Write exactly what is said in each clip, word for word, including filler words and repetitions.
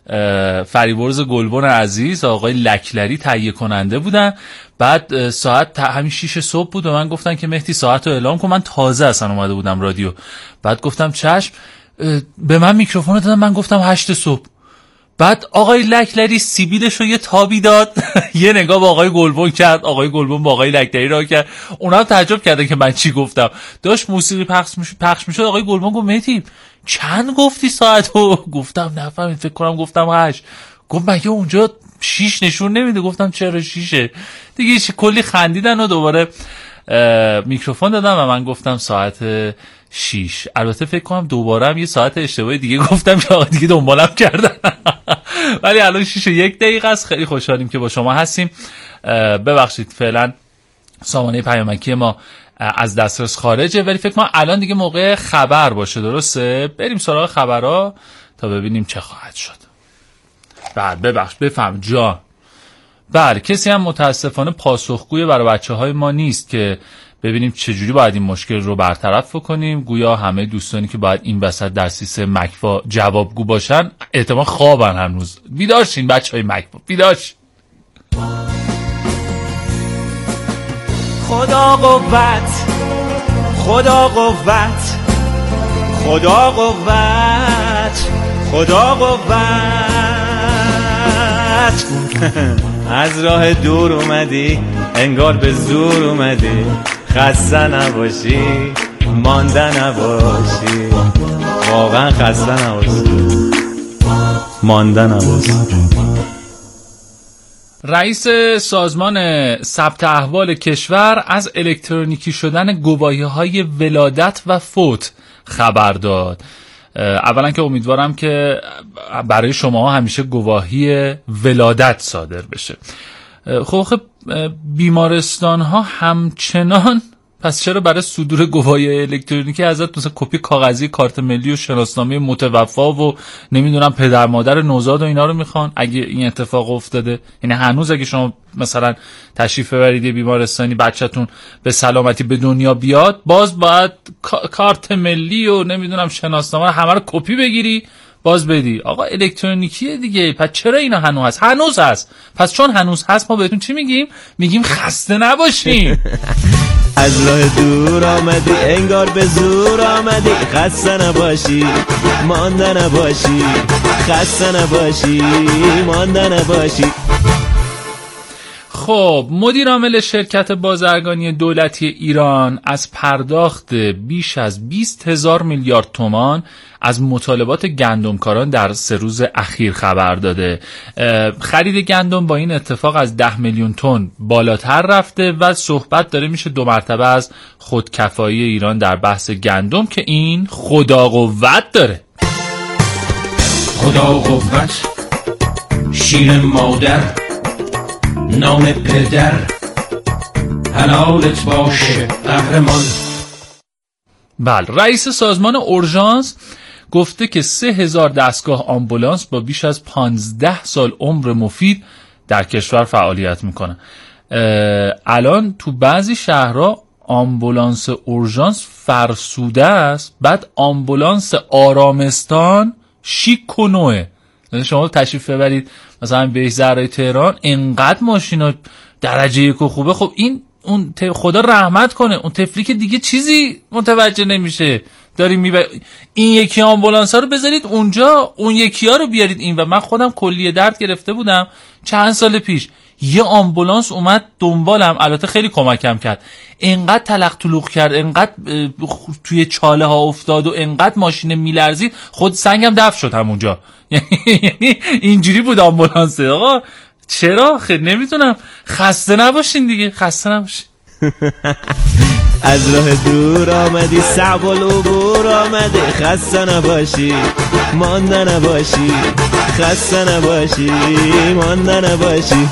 فریبرز گلبن عزیز آقای لکلری تهیه کننده بودن. بعد ساعت همین شیش صبح بود و من گفتن که مهدی ساعت رو اعلام کن. من تازه اصلا اومده بودم رادیو. بعد گفتم چشم. به من میکروفون دادن، من گفتم هشت صبح. بعد آقای لکلری سیبیلش رو یه تابی داد یه نگاه با آقای گلبن کرد، آقای گلبن با آقای لکلری را کرد. اونا هم تعجب کردن که من چی گفتم. داشت موسیقی پخش میشد پخش میشد آقای گلبن گفت مهدی چند گفتی ساعتو؟ گفتم نفهمید، فکر کنم گفتم هشت. گفت مگه اونجا شیش نشون نمیده؟ گفتم چرا شیشه دیگه. کلی خندیدن و دوباره میکروفون دادم و من گفتم ساعت شیش. البته فکر کنم دوباره هم یه ساعت اشتباهی دیگه گفتم که آقا دیگه دنبالم کردن ولی الان شیش و یک دقیقه است. خیلی خوشحالیم که با شما هستیم. ببخشید فعلا سامانه پیامکی ما از دسترس خارجه، ولی فکر کنم الان دیگه موقع خبر باشه. درسته؟ بریم سراغ خبرها تا ببینیم چه خواهد شد. بعد ببخش بفهم جان. بله کسی هم متاسفانه پاسخگوی برای بچه های ما نیست که ببینیم چجوری باید این مشکل رو برطرف بکنیم. گویا همه دوستانی که باید این وسط در سیستم مکفا جوابگو باشن احتمال خوابن هنوز. بیدارشین بچه های مکفا، بیدارشین. خدا قوت، خدا قوت، خدا قوت، خدا قوت. از راه دور اومدی انگار به زور اومدی، خسته نباشی مانده نباشی، واقعا خسته نباشی مانده نباشی. رئیس سازمان ثبت احوال کشور از الکترونیکی شدن گواهی‌های ولادت و فوت خبر داد. اولا که امیدوارم که برای شما همیشه گواهی ولادت صادر بشه. خب خب بیمارستان ها همچنان، پس چرا برای صدور گواهی الکترونیکی ازت مثلا کپی کاغذی کارت ملی و شناسنامه متوفا و نمیدونم پدر مادر نوزاد و اینا رو میخوان اگه این اتفاق افتاده؟ یعنی هنوز اگه شما مثلا تشریف ببرید بیمارستانی بچه‌تون به سلامتی به دنیا بیاد، باز باید کارت ملی و نمیدونم شناسنامه همه رو کپی بگیری باز بدی. آقا الکترونیکیه دیگه، پس چرا اینا هنوز هست؟ هنوز هست. پس چون هنوز هست ما بهتون چی میگیم؟ میگیم خسته نباشین. از راه دور آمدی انگار به زور آمدی، خسته نباشی مانده نباشی، خسته نباشی مانده نباشی. خب مدیر عامل شرکت بازرگانی دولتی ایران از پرداخت بیش از بیست هزار میلیارد تومان از مطالبات گندمکاران در سه روز اخیر خبر داده. خرید گندم با این اتفاق از ده میلیون تن بالاتر رفته و صحبت داره میشه دو مرتبه از خودکفایی ایران در بحث گندم که این خدا قوت داره. خدا قوت، شیر مادر، نام پدر، حلالت باشه قهرمان. بله، رئیس سازمان اورژانس گفته که سه هزار دستگاه آمبولانس با بیش از پانزده سال عمر مفید در کشور فعالیت میکنن. الان تو بعضی شهرها آمبولانس اورژانس فرسوده است، بعد آمبولانس آرامستان شیک و نوعه. شما تشریف ببرید مثلا به زهرای تهران، انقدر ماشینا درجه یک و خوبه. خب این اون خدا رحمت کنه، اون تفلی که دیگه چیزی متوجه نمیشه. داریم میبر... این یکی آمبولانس ها رو بذارید اونجا، اون یکی ها رو بیارید این. و من خودم کلیه درد گرفته بودم چند سال پیش، یه آمبولانس اومد دنبالم، البته خیلی کمکم کرد. انقدر تلق تلوق کرد، انقدر توی چاله ها افتاد و انقدر ماشین میلرزید، خود سنگم دفع شد همونجا. یعنی اینجوری بود آمبولانس. آقا چرا؟ خیلی نمیتونم. خسته نباشین دیگه، خسته نباشین. از راه دور آمدی، صعب العبور آمدی، خسته نباشی مانده نباشی، خسته نباشی مانده نباشی.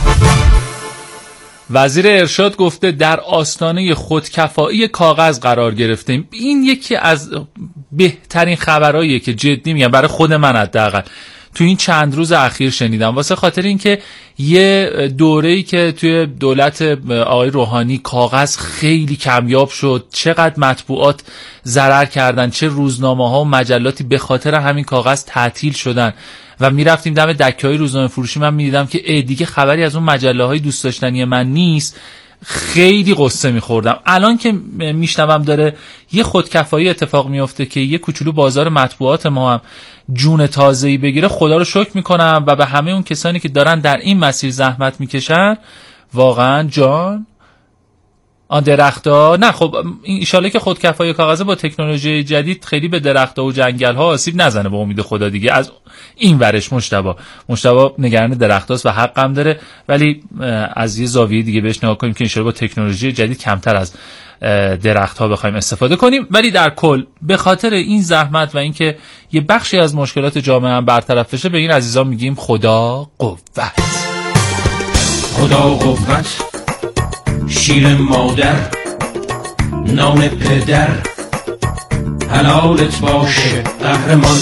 وزیر ارشاد گفته در آستانه خودکفایی کاغذ قرار گرفتیم. این یکی از بهترین خبراییه که جدی میگم برای خود من حداقل. تو این چند روز اخیر شنیدم، واسه خاطر اینکه یه دوره‌ای که توی دولت آقای روحانی کاغذ خیلی کمیاب شد، چقدر مطبوعات ضرر کردن، چه روزنامه‌ها و مجلاتی به خاطر همین کاغذ تعطیل شدن و میرفتیم دم دکه‌های روزنامه فروشی، من میدیدم که ای دیگه خبری از اون مجله‌های دوست داشتنی من نیست. خیلی قصه میخوردم. الان که میشنوم داره یه خودکفایی اتفاق میفته که یه کوچولو بازار مطبوعات ما هم جون تازه‌ای بگیره، خدا رو شکر میکنم و به همه اون کسانی که دارن در این مسیر زحمت میکشن واقعا جان آن درخت‌ها. نه خب ایشاله که خودکفایی کاغذ با تکنولوژی جدید خیلی به درخت‌ها و جنگل‌ها آسیب نزنه، به امید خدا دیگه. از این ورش مجتبی مجتبی نگران درختاست و حقم داره، ولی از یه زاویه دیگه بهش نگاه کنیم که ایشاله با تکنولوژی جدید کمتر از درخت‌ها بخوایم استفاده کنیم. ولی در کل به خاطر این زحمت و اینکه یه بخشی از مشکلات جامعه هم برطرف بشه، به این عزیزان میگیم خدا قوت. خدا قوت، شیر مادر، نام پدر، حلالت باشه قهرمان.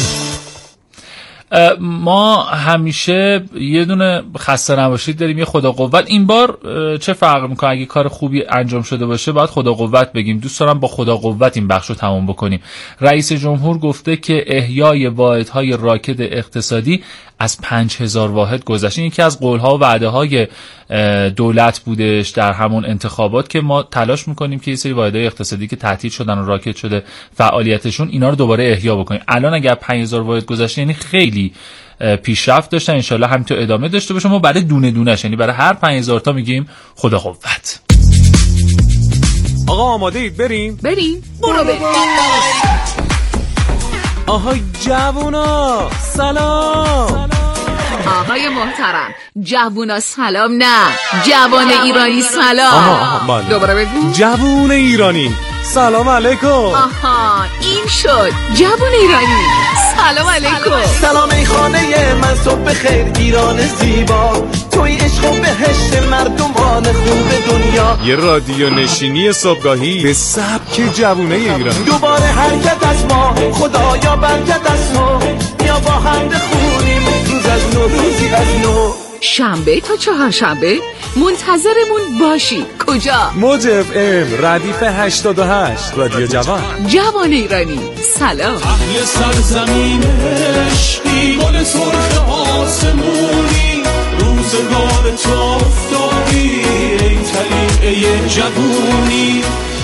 ما همیشه یه دونه خسته نباشید داریم، یه خدا قوت. این بار چه فرق میکنه؟ اگه کار خوبی انجام شده باشه باید خدا قوت بگیم. دوست دارم با خدا قوت این بخش رو تموم بکنیم. رئیس جمهور گفته که احیای واحدهای راکد اقتصادی از پنج هزار واحد گذشت. این یکی از قولها و وعده های دولت بودش در همون انتخابات که ما تلاش میکنیم که یه سری واحدهای اقتصادی که تعطیل شدن و راکد شده فعالیتشون، اینا رو دوباره احیا بکنیم. الان اگر پنج هزار واحد گذشت یعنی خیلی پیشرفت داشتن. انشالله همینطور ادامه داشته باشه. ما برای دونه دونهش، یعنی برای هر پنج هزار تا میگیم خدا قوت. آقا آماده اید بریم؟ بریم برو بریم. آهای جوونا سلام. آقای محترم جوونا سلام، نه جوان ایرانی سلام. آها آها دوباره بگو. جوون ایرانی سلام علیکم. آها این شد جوون ایرانی سلام علیکم. سلام ای خانه من، صبح خیر ایران زیبا، توی عشق و بهشت مردمان خوب دنیا. یه رادیو نشینی صبحگاهی به سبک جوونه ایرانی. دوباره حرکت از ما، خدایا برکت از تو، یا با هم بخونیم روز از نو روزی از نو. شنبه تا چهارشنبه منتظرمون باشی. کجا؟ موج اف ام ردیف هشتاد و هشت رادیو جوان. جوان ایرانی سلام. اهل سرزمینش گل سرخ آسمونی، روزگار تو افتادی ای طلیعه جوونی.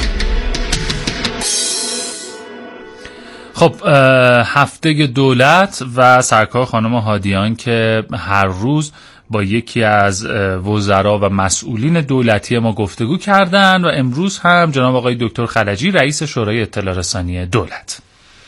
خب هفته دولت و سرکار خانم هادیان که هر روز با یکی از وزرا و مسئولین دولتی ما گفتگو کردن و امروز هم جناب آقای دکتر خلجی رئیس شورای اطلاع رسانی دولت.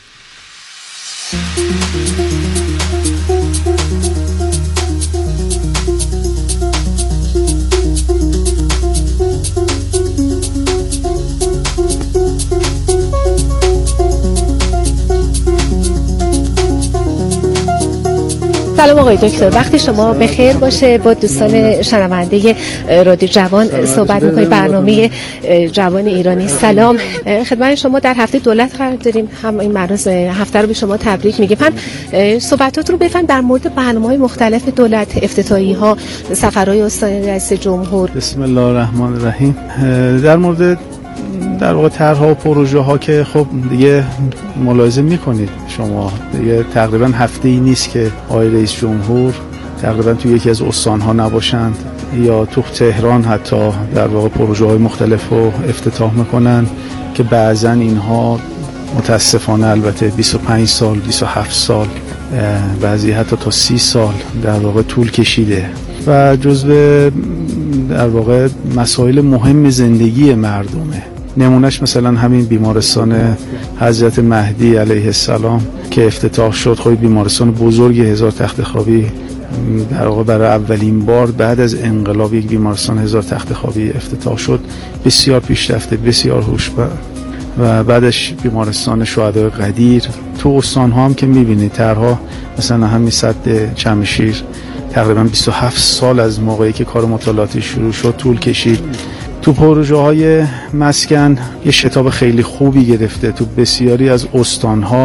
سلام آقای دکتر، وقتی شما بخیر باشه. با دوستان شنونده رادیو جوان صحبت می‌کنیم، برنامه جوان ایرانی سلام. خدمت شما در هفته دولت قرار داریم، هم این مراسم هفته رو به شما تبریک میگیم. هم صحبتات رو بفهم در مورد برنامه‌های مختلف دولت، افتتاحیه‌ها، سفرهای استانی رئیس جمهور. بسم الله الرحمن الرحیم. در مورد در واقع طرح‌ها و پروژه‌ها که خب دیگه ملاحظه می‌کنید شما، دیگه تقریبا هفته‌ای نیست که آقای رئیس جمهور تقریبا تو یکی از استان‌ها نباشند یا تو تهران حتی در واقع پروژه‌های مختلف رو افتتاح می‌کنن که بعضاً اینها متأسفانه البته بیست و پنج سال، بیست و هفت سال، بعضی حتی تا سی سال در واقع طول کشیده و جزو در واقع مسائل مهم زندگی مردمه. نمونهش مثلا همین بیمارستان حضرت مهدی علیه السلام که افتتاح شد. خب بیمارستان بزرگ هزار تخت خوابی در واقع برای اولین بار بعد از انقلاب یک بیمارستان هزار تخت خوابی افتتاح شد، بسیار پیشرفته، بسیار هوشمند. و بعدش بیمارستان شهدای قدیر. تو استان‌ها هم که می‌بینید طرح‌ها مثلا همین سد چمشیر تقریبا بیست و هفت سال از موقعی که کار مطالعاتی شروع شد طول کشید. تو پروژه‌های مسکن یه شتاب خیلی خوبی گرفته. تو بسیاری از استان‌ها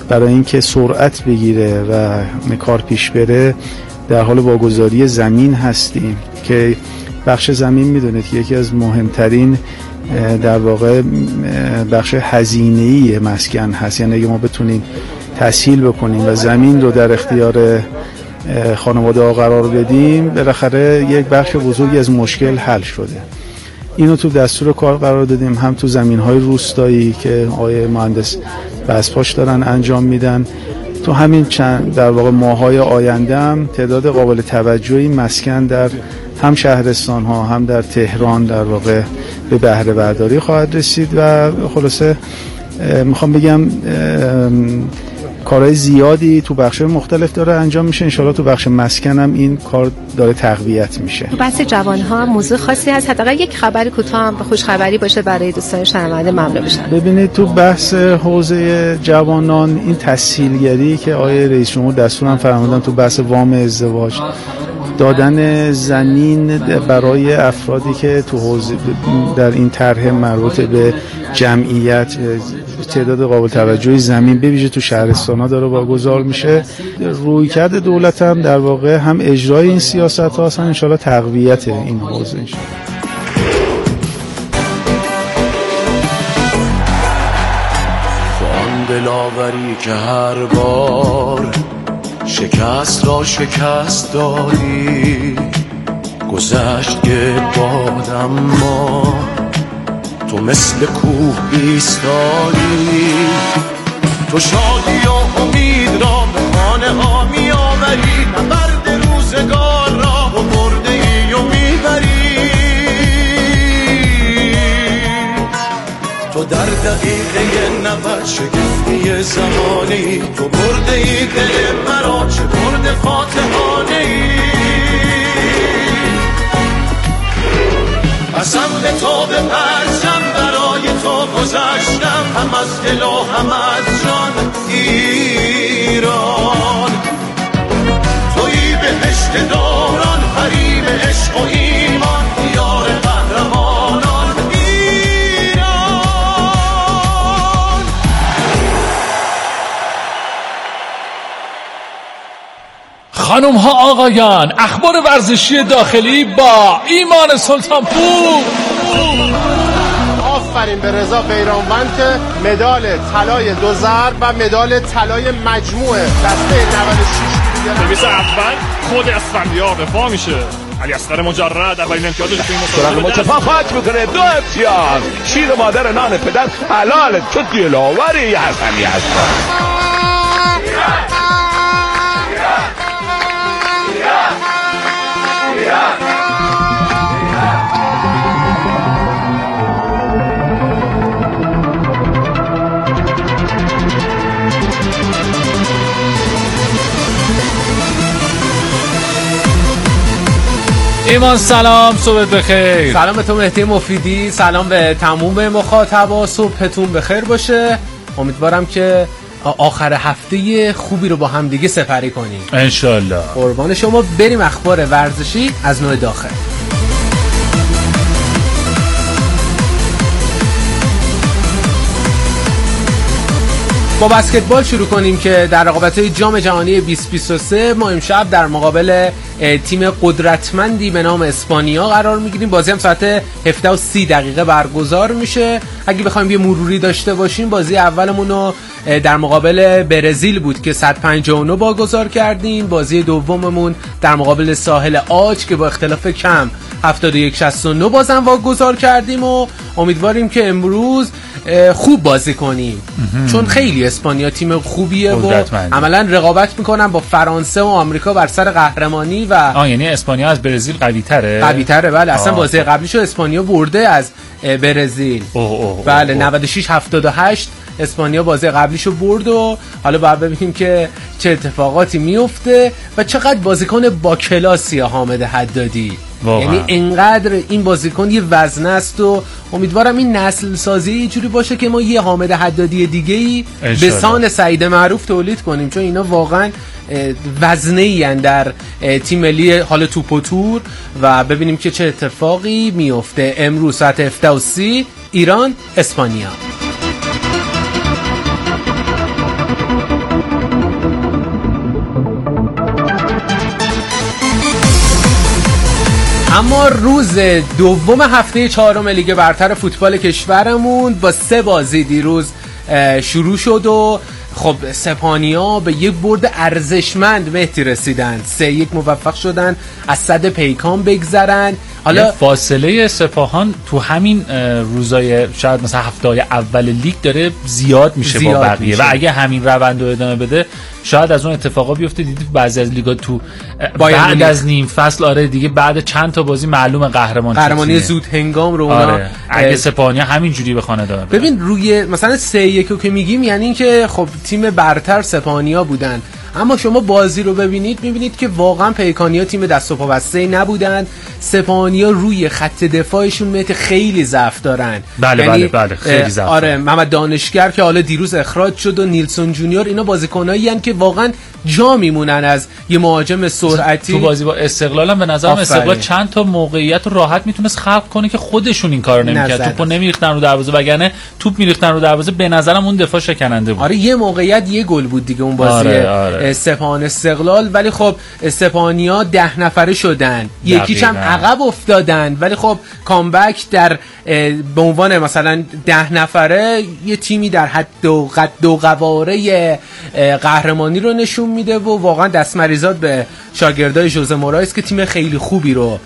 برای اینکه سرعت بگیره و کار پیش بره در حال واگذاری زمین هستیم که بخش زمین میدونید که یکی از مهمترین در واقع بخش هزینه‌ای مسکن هست. یعنی اگه ما بتونیم تسهیل بکنیم و زمین رو در اختیار خانواده ها قرار بدیم، بالاخره یک بخش بزرگی از مشکل حل شده. اینو تو دستور کار قرار دادیم، هم تو زمین‌های روستایی که آقای مهندس بسپاش دارن انجام میدن. تو همین چند در واقع ماه‌های آینده هم تعداد قابل توجهی مسکن در هم شهرستان ها هم در تهران در واقع به بهره برداری خواهد رسید و خلاصه میخوام بگم کارهای زیادی تو بخش مختلف داره انجام میشه. انشالله تو بخش مسکن هم این کار داره تقویت میشه. تو بحث جوان ها موضوع خاصی هست، حداقل یک خبر کوتاه هم خوش خبری باشه برای دوستان شنونده ممنون میشم. ببینید تو بحث حوزه جوانان این تسهیلگری که آقای رئیس جمهور دستور هم فرمودن تو بحث وام ازدواج، دادن زمین برای افرادی که تو حوزه در این طرح مربوط به جمعیت تعداد قابل توجهی زمین به ویژه تو شهرستان‌ها داره واگذار میشه. رویکرد دولت هم در واقع هم اجرای این سیاست‌ها هست، ان شاءالله تقویت این حوزه میشه. آن دلاوری که هر بار شکست را شکست دادی، گذشت که بادم ما تو مثل کوه ایستادی، تو شادی و امید را به خانه ها می آوری، نبرد روزگار را و برده ای و می بری. تو در دقیقه نبرد شگفتی زمانی، تو برده ای دل مرا چه برد فاتحانه ای. قسم به تو به پرچم برای تو گذشتم، هم از دل و هم از جان ایران. تویی بهشت داران، حریم عشق و ایمان، دیار قهرمانان ایران. خانم ها آقایان، اخبار ورزشی داخلی با ایمان سلطانپور. آفرین به رضا بیرانوند که مدال طلای دو ضرب و مدال طلای مجموعه دسته نود و شش دیگه. نویس اول خود اسفندیار دفاع میشه. علی اصغر مجرد اولین امتیازش تو این مسابقه متفاوت میکنه. دو امتیاز. شیر مادر نان پدر حلاله، چه دلاوری حسنی هست. ایمان سلام، صبحت بخیر. سلام به تو مهدی مفیدی، سلام به تمام مخاطبا، صبحتون بخیر باشه. امیدوارم که آخر هفته خوبی رو با هم دیگه سپری کنیم انشالله. قربان شما. بریم اخبار ورزشی از نوع داخل. با بسکتبال شروع کنیم که در رقابت‌های جام جهانی بیست بیست و سه ما امشب در مقابل تیم قدرتمندی به نام اسپانیا قرار میگیریم. بازی هم ساعت هفده و سی دقیقه برگزار میشه. اگه بخوایم یه مروری داشته باشیم، بازی اولمون رو در مقابل برزیل بود که صد و پنجاه و نه برگزار کردیم. بازی دوممون در مقابل ساحل عاج که با اختلاف کم هفتاد و یک شصت و نه بازم واگذار کردیم و امیدواریم که امروز خوب بازی کنیم چون خیلی اسپانیا تیم خوبیه و عملا رقابت میکنن با فرانسه و آمریکا بر سر قهرمانی. و آه یعنی اسپانیا از برزیل قوی تره؟ قوی تره بله. اصلا بازی قبلیشو اسپانیا برده از برزیل. اوه اوه بله نود و شش هفتاد و هشت اسپانیا بازی قبلیشو برد و حالا باید ببینیم که چه اتفاقاتی میفته و چقدر بازیکن با کلاسی حامد حدادی. یعنی انقدر این بازیکن یه وزنه است و امیدوارم این نسل سازی یه جوری باشه که ما یه حامد حدادی دیگه‌ای به سان سعید معروف تولید کنیم، چون اینا واقعا وزنه‌ای ان در تیم ملی حال توپ و تور. و ببینیم که چه اتفاقی میفته امروز ساعت هفده و سی ایران اسپانیا. اما روز دوم هفته چهارم لیگ برتر فوتبال کشورمون با سه بازی دیروز شروع شد و خب سپاهانیا به یک برد ارزشمند مهدی رسیدن، سه یک موفق شدن از صد پیکان بگذرن. حالا فاصله سپاهان تو همین روزای شاید مثلا هفته‌های اول لیگ داره زیاد میشه زیاد با بقیه میشه. و اگه همین روند رو ادامه بده شاید از اون اتفاقا بیفته. دیدید بعضی از لیگا تو بعد از نیم فصل آره دیگه بعد چند تا بازی معلومه قهرمان قهرمانی زود هنگام رو اونا آره. اگه سپاهانیا همینجوری بخونه داره ببین روی مثلا سه یک که میگیم یعنی این که خب تیم برتر سپاهانیا بودن، اما شما بازی رو ببینید میبینید که واقعا پیکانیا تیم دست و پا بسته نبودن. سپاهانیا روی خط دفاعشون مت خیلی ضعف دارن. بله یعنی بله بله خیلی ضعف. آره محمد دانشگر که حالا دیروز اخراج شد و نیلسون جونیور، اینا بازیکنایی ان که واقعا جا میمونن از یه مهاجم سرعتی. تو بازی با استقلال هم به نظرم استقلال چند تا موقعیت رو راحت میتونست خلق کنه که خودشون این کارو نمیکرد. توپو نمیریختن رو دروازه، وگرنه توپ میریختن رو دروازه به نظرم اون دفاع شکننده بود. آره یه موقعیت یه گل بود دیگه اون بازی. آره، آره. سپاهان استقلال، ولی خب سپاهانیا ده نفره شدن، یکیش هم عقب افتادن، ولی خب کامبک در به عنوان مثلا ده نفره یه تیمی در حد و قد و قواره قهرمانی رو نشون میده و واقعا دست مریزاد به شاگردای ژوزه مورایس که تیم خیلی خوبی رو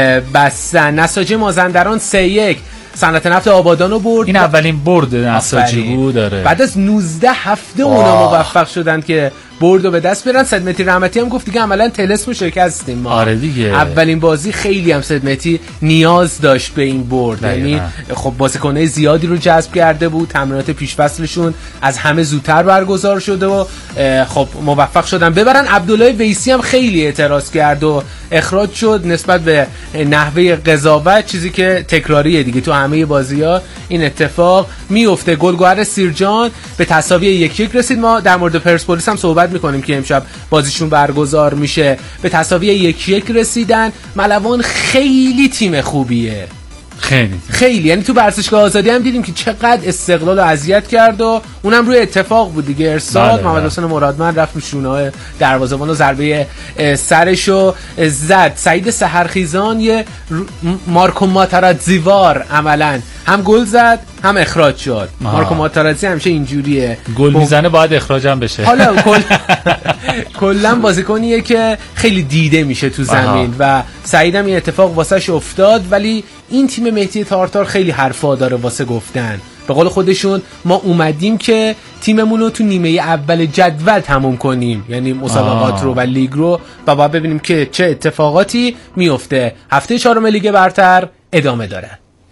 بستن. نساجی مازندران سه یک صنعت نفت آبادان رو برد. این اولین برد نساجی بود. داره بعد از نوزده هفته اونا موفق شدن که برد رو به دست بیارن. صدمتی رحمتی هم گفت دیگه عملا طلسم شکستیم ما. آره دیگه اولین بازی خیلی هم صدمتی نیاز داشت به این برد، یعنی خب بازیکن‌های زیادی رو جذب کرده بود، تمرینات پیش‌فصلشون از همه زودتر برگزار شده و خب موفق شدن ببرن. عبدالله ویسی هم خیلی اعتراض کرد و اخراج شد نسبت به نحوه قضاوت، چیزی که تکراریه دیگه تو همه بازی‌ها این اتفاق میفته. گلگهر سیرجان به تساوی یک یک رسید. ما در مورد پرسپولیس هم صحبت میکنیم که امشب بازیشون برگزار میشه. به تساوی یک یک رسیدن. ملوان خیلی تیم خوبیه، خیلی خیلی یعنی تو ورزشگاه آزادی هم دیدیم که چقدر استقلال رو اذیت کرد و اونم روی اتفاق بود دیگه. ارسال محمد حسین مرادمند رفت شونه دروازه‌بان و ضربه سرشو زد. سعید سحرخیزان یه مارکو ماتاراتزیوار عملاً هم گل زد هم اخراج شد. آه. مارکو ماتاراتزی همیشه اینجوریه، گل ب... میزنه باید اخراج هم بشه. حالا کل کلا بازیکنیه که خیلی دیده میشه تو زمین. آه. و سعید هم این اتفاق واسش افتاد، ولی این تیم مهدی تارتار خیلی حرفا داره واسه گفتن. به قول خودشون ما اومدیم که تیممون رو تو نیمه اول جدول تموم کنیم، یعنی مسابقات رو و لیگ رو، و باید ببینیم که چه اتفاقاتی میفته. هفته چهارم لیگ برتر ادامه داره.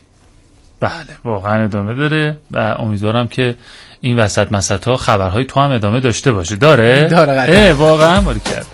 بله واقعا ادامه داره و امیدوارم که این وسط مسط‌ها خبرهای تو هم ادامه داشته باشه. داره؟ داره قطعا. واقعا باری کرد.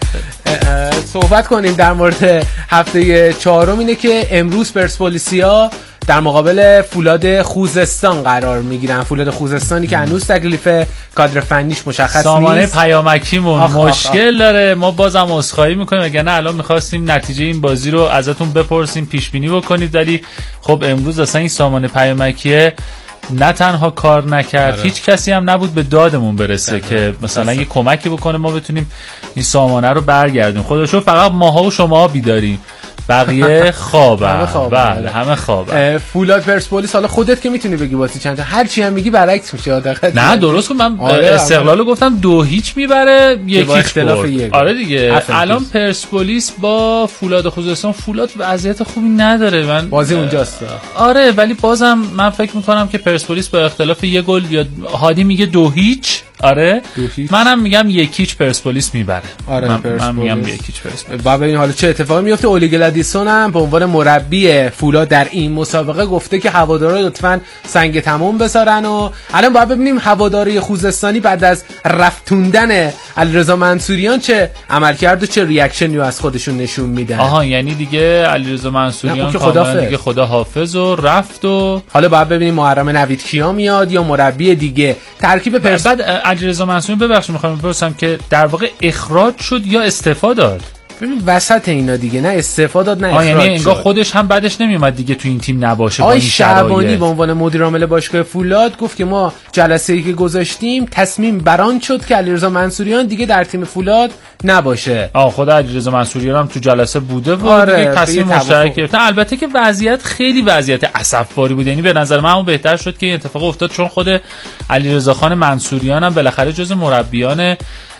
صحبت کنیم در مورد هفته چهارم. اینه که امروز پرسپولیسیا در مقابل فولاد خوزستان قرار میگیرن. فولاد خوزستانی که هنوز تکلیف کادر فنیش مشخص سامانه نیست. سامانه پیامکیمون مشکل آخ. داره. ما بازم عذرخواهی میکنیم، وگرنه الان میخواستیم نتیجه این بازی رو ازتون بپرسیم، پیش بینی بکنید، ولی خب امروز اصلا این سامانه پیامکیه نه تنها کار نکرد، آره. هیچ کسی هم نبود به دادمون برسه آره. که مثلا یه کمکی بکنه ما بتونیم این سامانه رو برگردیم. خودشو فقط ماها و شما بیداریم، بقیه خوابن. بله همه خوابن. فولاد پرسپولیس حالا خودت که میتونی بگی واسه چند تا، هر چی هم میگی برعکس میشه. نه درست، من آره استقلالو گفتم دو هیچ میبره، یکی اختلاف یک. آره دیگه الان پرسپولیس با فولاد خوزستان، فولاد وضعیت خوبی نداره. من بازی اونجاست. آره ولی بازم من فکر میکنم که پرسپولیس با اختلاف یک گل، یا هادی میگه دو هیچ، آره منم میگم یکیچ پرسپولیس میبره. آره من, من میگم یکیچ پرسپولیس. بعد ببین حالا چه اتفاقی میفته. اولی گلادیسون هم به عنوان مربی فولاد در این مسابقه گفته که هوادارا لطفاً سنگ تموم بذارن و الان باید ببینیم هواداری خوزستانی بعد از رفتوندن علیرضا منصوریان چه عملکرد و چه ریاکشنی رو از خودشون نشون میدن. آها یعنی دیگه علیرضا منصوریان کاملا دیگه خدا حافظ و رفت و حالا باید ببینیم محرم نوید کیا میاد یا مربی دیگه. ترکیب پرسپولیس علیرضا منصوری ببخشید میخوام بپرسم که در واقع اخراج شد یا استعفا داد؟ ببین وسط اینا دیگه، نه استفاده داد نه اخراج یعنی انگار شد. خودش هم بعدش نمیومد دیگه تو این تیم نباشه. آقای شعبانی به عنوان مدیر عامل باشگاه فولاد گفت که ما جلسه‌ای که گذاشتیم تصمیم بران شد که علیرضا منصوریان دیگه در تیم فولاد نباشه. آ خدا علیرضا منصوریان هم تو جلسه بوده و آره دیگه تصمیم مشترک گرفتن. البته که وضعیت خیلی وضعیت اسفباری بود، یعنی به نظر من اون بهتر شد که این اتفاق افتاد، چون خود علیرضا خان منصوریان هم بالاخره جز مربیان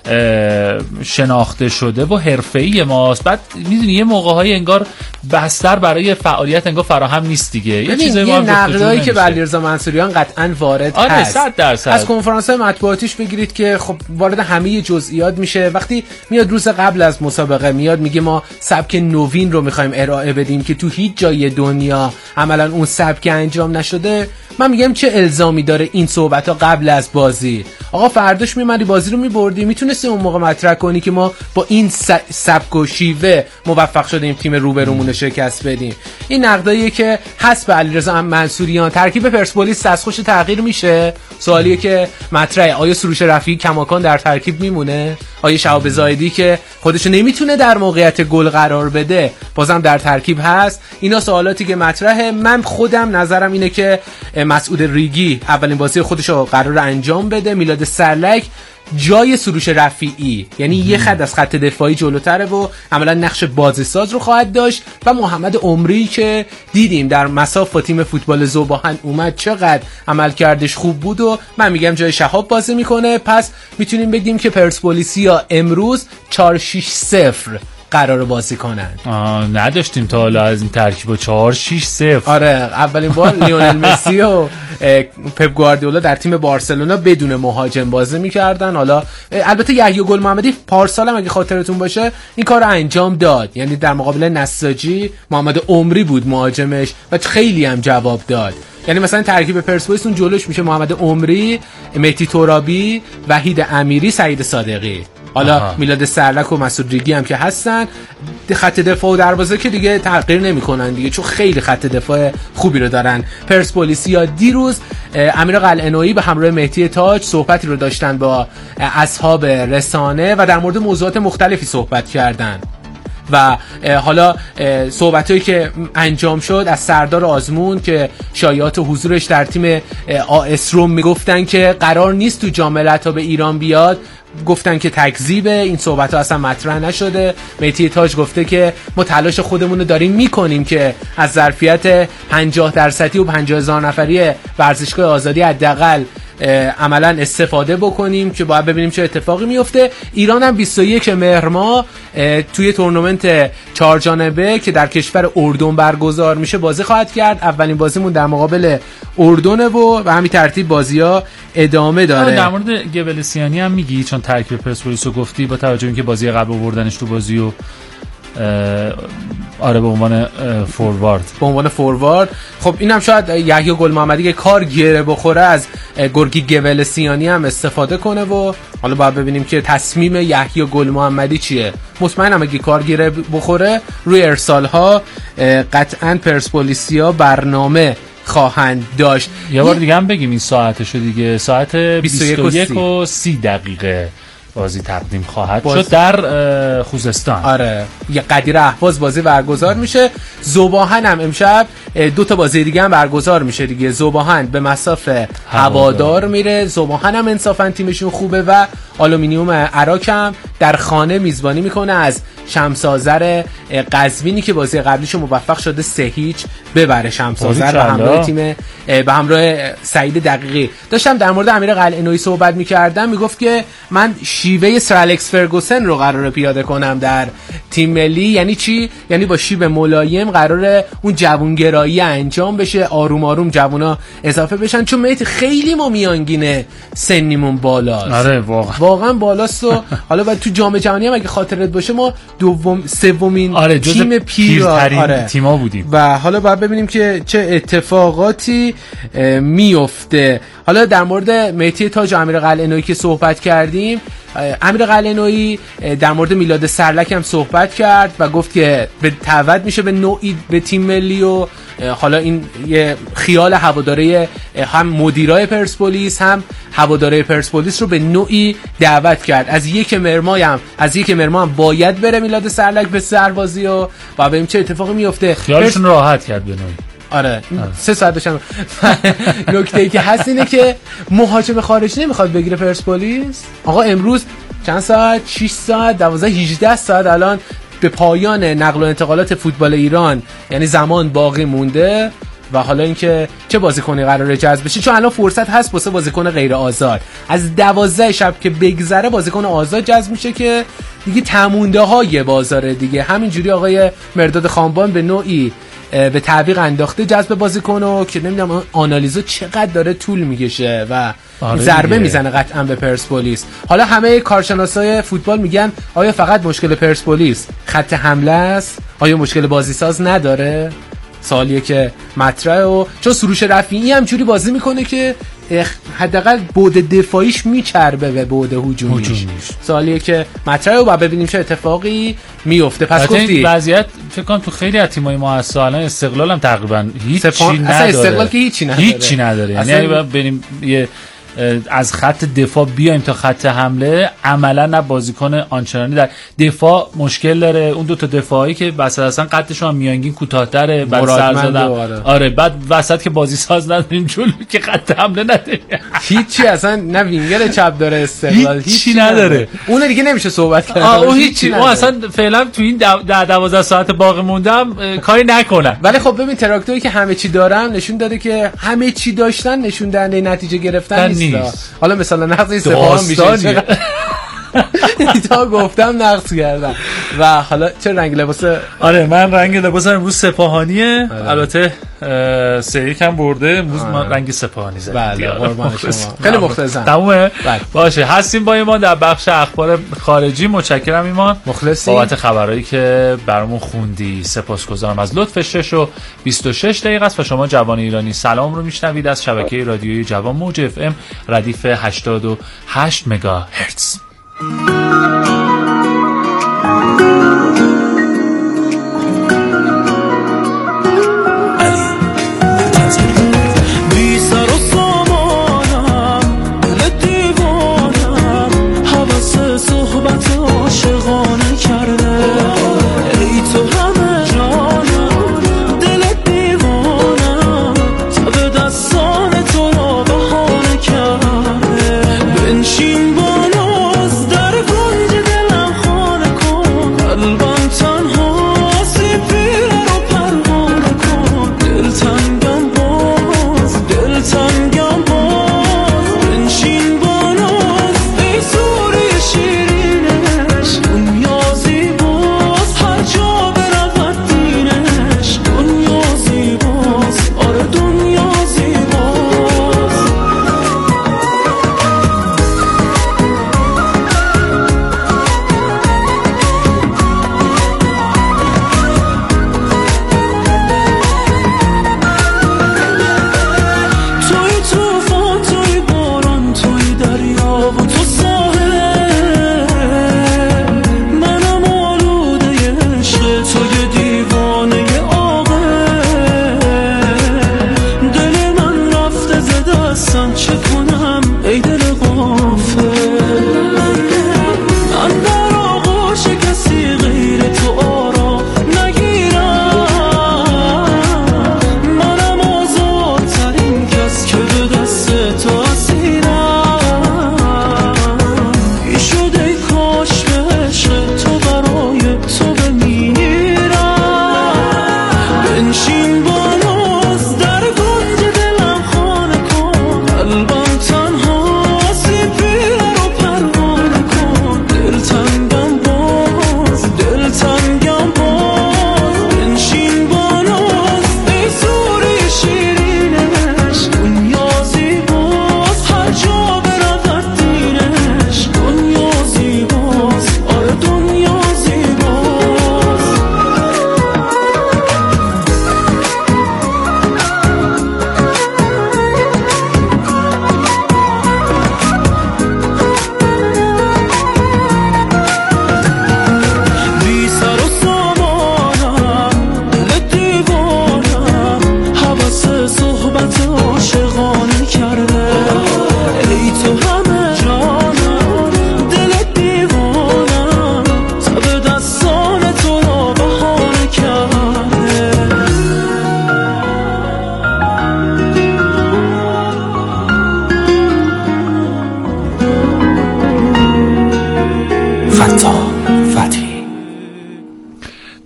شناخته شده و حرفه‌ای ماست. بعد میدونی یه موقع‌های انگار بستر برای فعالیت انگار فراهم نیست دیگه. یه چیزایی ما نقدایی که به علیرضا منصوریان قطعاً وارد آره هست. صد درصد از کنفرانس‌های مطبوعاتیش بگیرید که خب وارد همه جزئیات میشه. وقتی میاد روز قبل از مسابقه میاد میگه ما سبک نوین رو می‌خوایم ارائه بدیم که تو هیچ جای دنیا عملاً اون سبک انجام نشده، من میگم چه الزامی داره این صحبت‌ها قبل از بازی؟ آقا فرداش میمدی بازی رو می‌بردی، میتونستی اون موقع مطرح کنی که ما با این سبک و شیوه موفق شدیم تیم روبرومون رو شکست بدیم. این نقداییه که حسب علیرضا منصوریان ترکیب پرسپولیس دستخوش تغییر میشه. سوالیه که مطرحه، آیا سروش رفیعی کماکان در ترکیب میمونه؟ آیا شهاب زاهدی که خودش نمیتونه در موقعیت گل قرار بده بازم در ترکیب هست؟ اینا سوالاتی که مطرحه. من خودم نظرم اینه که مسعود ریگی اولین بازی خودش رو قرار انجام بده، میلاد سرلک جای سروش رفیعی، یعنی یه خط از خط دفاعی جلوتره و عملا نقش بازیساز رو خواهد داشت، و محمد عمری که دیدیم در مساف با تیم فوتبال ذوباهن اومد چقدر عملکردش خوب بود و من میگم جای شهاب بازی میکنه. پس میتونیم بگیم که پرسپولیسیا امروز چهار شش صفر قرار بازی کنن. آه نداشتیم تا حالا از این ترکیب چهار شش صفر. آره اولین بار لیونل مسی و پپ گواردیولا در تیم بارسلونا بدون مهاجم بازی میکردن. حالا البته یحیی گل محمدی پارسال هم اگه خاطرتون باشه این کار رو انجام داد، یعنی در مقابل نساجی محمد عمری بود مهاجمش و خیلی هم جواب داد. یعنی مثلا ترکیب پرسپولیس اون جلوش میشه محمد عمری، مهدی ترابی، وحید امیری، سعید صادقی. حالا آها. میلاد سرلک و مسعود ریگی هم که هستن. خط دفاع و دروازه که دیگه تغییر نمی‌کنن دیگه، چون خیلی خط دفاع خوبی رو دارن. پرسپولیسیا دیروز امیر قلعه‌نویی به همراه مهدی تاج صحبتی رو داشتن با اصحاب رسانه و در مورد موضوعات مختلفی صحبت کردن و حالا صحبتایی که انجام شد از سردار آزمون که شایعات حضورش در تیم آس روم میگفتن که قرار نیست تو جام ملت‌ها به ایران بیاد، گفتن که تکذیبه، این صحبت ها اصلا مطرح نشده. مهدی تاج گفته که ما تلاش خودمون رو داریم میکنیم که از ظرفیت پنجاه درصدی و پنجاه هزار نفری ورزشگاه آزادی حداقل عملا استفاده بکنیم که باید ببینیم چه اتفاقی میفته. ایران هم بیست و یک مهر ماه توی تورنمنت چهار جانبه که در کشور اردن برگزار میشه بازی خواهد کرد. اولین بازیمون در مقابل اردن و به همین ترتیب بازی‌ها ادامه داره. در مورد گبلسیانی هم میگی، چون ترکیب پرسپولیس رو گفتی، با توجه به اینکه بازی قبل آوردنش تو بازی و آره به عنوان فوروارد به عنوان فوروارد خب اینم شاید یحیی گل محمدی که کار گیره بخوره از گورگی گبلسیانی هم استفاده کنه و حالا باید ببینیم که تصمیم یحیی گل محمدی چیه. مطمئنم اگه کار گیره بخوره روی ارسال ها قطعاً پرسپولیسیا برنامه خواهند داشت. یه بار دیگه هم بگیم این ساعتشو دیگه، ساعت بیست و یک و سی دقیقه بازی تقدیم خواهد باز... شد در خوزستان. آره یه قدیر اهواز بازی برگزار میشه. ذوباهن هم امشب دو تا بازی دیگه هم برگزار میشه دیگه. ذوباهن به مصاف هوادار میره. ذوباهن هم انصافا تیمشون خوبه و آلومینیوم عراق هم در خانه میزبانی میکنه از شمس آذر قزوینی که بازی قبلیشو موفق شده سه هیچ ببره. شمس آذر به همراه تیم به همراه سعید دقیقی. داشتم در مورد امیر قلعه‌نویی صحبت میکردم، میگفت که من شیوه سر الکس فرگوسن رو قراره پیاده کنم در تیم ملی. یعنی چی؟ یعنی با شیوه ملایم قراره اون جوونگرایی انجام بشه، آروم آروم جوونا اضافه بشن، چون میت خیلی ما میانگینه سنیمون بالاست. آره واقعا واقعا بالاست و حالا بعد تو جام جهانی هم اگه خاطرت باشه ما دوم سومین آره تیم پیرترین آره. تیما بودیم و حالا باید ببینیم که چه اتفاقاتی میفته. حالا در مورد مهدی تاج و امیر قلعه‌نویی که صحبت کردیم، امیر قلعه‌نویی در مورد میلاد سرلک هم صحبت کرد و گفت که به تعویض میشه به نوعی به تیم ملی و حالا این یه خیال هواداره هم مدیرای پرسپولیس هم هواداره پرسپولیس رو به نوعی دعوت کرد. از یک مرمای هم از یک مرما هم باید بره میلاد سرلک به سربازی و با ببینیم چه اتفاقی میفته. خیالشون پرس... راحت کرد به نوعی. آره سه ساعت داشتم. نکته‌ای که هست اینه که مهاجم خارجی نمیخواد بگیره پرسپولیس. آقا امروز چند ساعت؟ شش ساعت، دوازده، هجده ساعت الان به پایان نقل و انتقالات فوتبال ایران، یعنی زمان باقی مونده و حالا اینکه چه بازیکنی قراره جذب بشه، چون الان فرصت هست واسه بازیکن غیر آزاد. از دوازده شب که بگذره بازیکن آزاد جذب میشه که دیگه تمونده های بازاره دیگه. همینجوری آقای مرداد خانبان به نوعی به تعویق انداخته جذب بازیکنو که نمیدونم آنالیزو چقدر داره طول میکشه و ضربه میزنه قطعا به پرسپولیس. حالا همه کارشناسای فوتبال میگن آیا فقط مشکل پرسپولیس خط حمله است؟ آیا مشکل بازیساز نداره؟ سوالیه که مطرحه و چون سروش رفیعی هم جوری بازی میکنه که حداقل بعد دفاعیش میچربه به بعد هجومیش. سوالیه که مطرحه و بعد ببینیم چه اتفاقی میفته. پس گفتی وضعیت فکر کنم تو خیلی از تیم‌های ما هست الان استقلال هم تقریبا هیچی نداره. اصلا استقلال که هیچی نداره. هیچی نداره. یعنی اگه بریم یه از خط دفاع بیایم تا خط حمله عملا نه بازیکن آنچنانی در دفاع مشکل داره. اون دو تا دفاعی که وسط اصلا قدشون هم میانگین کوتاه‌تره، بعد سرزدن آره. آره بعد وسط که بازی ساز نداریم جلو که خط حمله نداره. هیچی اصلا نه وینگر چپ داره استقلال هیچی نداره. اون دیگه نمیشه صحبت کرد. اون هیچی اون اصلا فعلا تو این ده دوازده ساعت باقی موندم کاری نکنن. ولی خب ببین تراکتوری که همه چی دارن نشون داده که همه چی داشتن نشون دهنده نتیجه گرفتن نیست. حالا مثلا نقض این سپاهان میشه تا گفتم نقض کردم. و حالا چه رنگ لباس؟ آره من رنگ لباسم امروز سپاهانیه. البته سه یک هم برده امروز ما رنگ سپاهانی زدیم. بله قربان شما. خیلی مخلصم. تمومه باشه. هستیم با ایمان در بخش اخبار خارجی. متشکرم ایمان مخلصی بابت خبرایی که برامون خوندی. سپاسگزارم از لطف. شش و بیست و شش دقیقه است و شما جوان ایرانی سلام رو میشنوید از شبکه رادیویی جوان موج اف ام ردیف هشتاد و هشت مگاهرتز.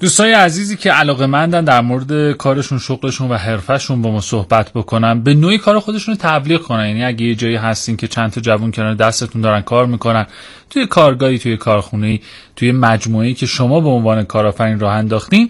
دوستای عزیزی که علاقه‌مندن در مورد کارشون، شغلشون و حرفشون با ما صحبت بکنن، به نوعی کار خودشون رو تبلیغ کنن. یعنی اگه یه جایی هستین که چند تا جوون کنار دستتون دارن کار میکنن، توی کارگاهی، توی کارخونه‌ای، توی مجموعه‌ای که شما به عنوان کارآفرین راه انداختین،